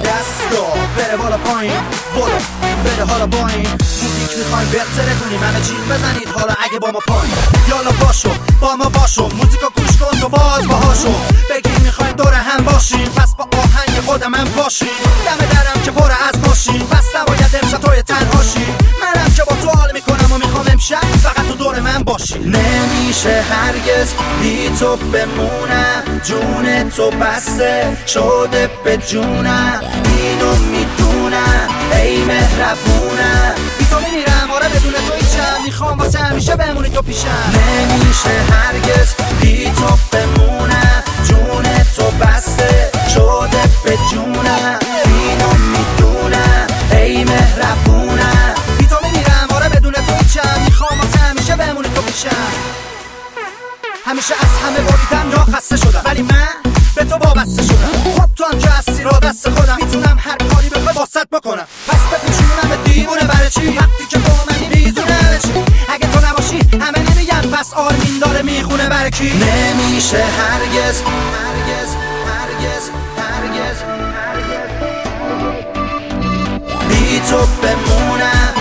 دستگاه بره بالا پایین، برو بره حالا با این موزیک میخوایم بهتره کنیم، همه چی بزنید حالا اگه با ما پایین. یالا باشو با ما باشو، موزیکو گوش کن تو باز باهاشو، بگیم میخوایم دور هم باشیم، پس با آهنگ خودم هم باشیم. دم درم که پر از ماشین، پس نباید امشب توی تنهاشی، منم که با تو حال میکنم و میخوام امشب فقط تو دور من باشی. نمیشه هرگز بی تو بمونم، جون تو بسته شده به جونم، اینو میدونم ای مهربونم، بی تو میمیرم آره بدون تو هیچم، میخوام واسه همیشه بمونی تو پیشم. نمیشه هرگز بی تو بمونم، جون تو بسته شده به جونم، اینو میدونم ای مهربونم، بی تو میمیرم آره بدون تو هیچم، میخوام واسه همیشه بمونی تو پیشم. همیشه از همه باریدم یا خسته شدم، ولی من به تو وابسته شدم. خب تو هم که هستی را دست خودم، میتونم هر کاری بخوای واسط بکنم، پس بپیشونم به دیوونه برای چی؟ وقتی که تو منی میزونه چی؟ اگه تو نباشی همه نمیگن پس آرمین داره میخونه برای کی؟ نمیشه هرگز هرگز هرگز هرگز بی تو بمونم،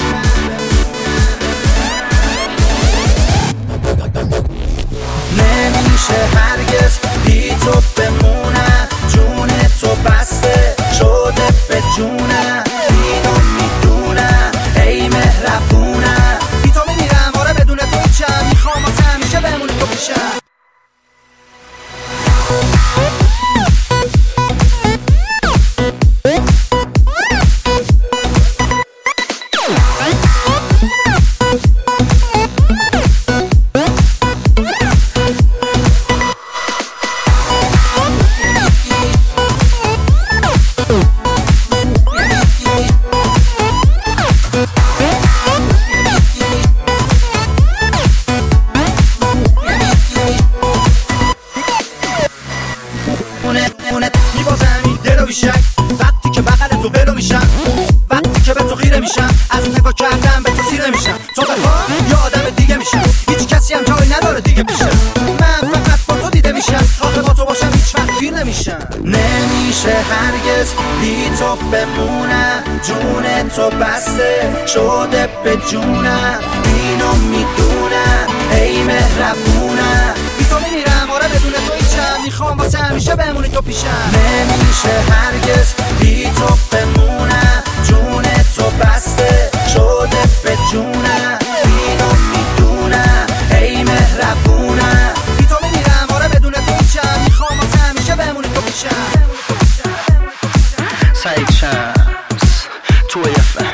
نمیشه هرگز بی تو بمونم، جون تو بسته شده به جونم، اینو میدونم ای مهربونم، بی تو میمیرم آره بدون تو هیچم، میخوام واسه همیشه بمونی تو پیشم. میبازم دلو بیشک وقتی که بغل تو ولو میشم، وقتی که به تو خیره میشم، از نگاه کردم به تو سیره میشم، تو بخواه یا آدم دیگه میشم، هیچ کسی هم جایی نداره دیگه پیشم، من فقط با تو دیده میشم، آخه با تو باشم هیچ وقت گیر نمیشم. نمیشه هرگز بی تو بمونم، جون تو بسته شده به جونم، اینو میدونم ای مهربونم، بی تو میمیرم آره بدون تو هیچم، میخوام واسه همیشه بمونی تو پیشم. نمیشه هرگز بی تو بمونم، جون تو بسته شده به جونم، اینو میدونم ای مهربونم، بی تو میمیرم آره بدون تو هیچم، میخوام واسه همیشه بمونی تو پیشم. سعید شمس توی FM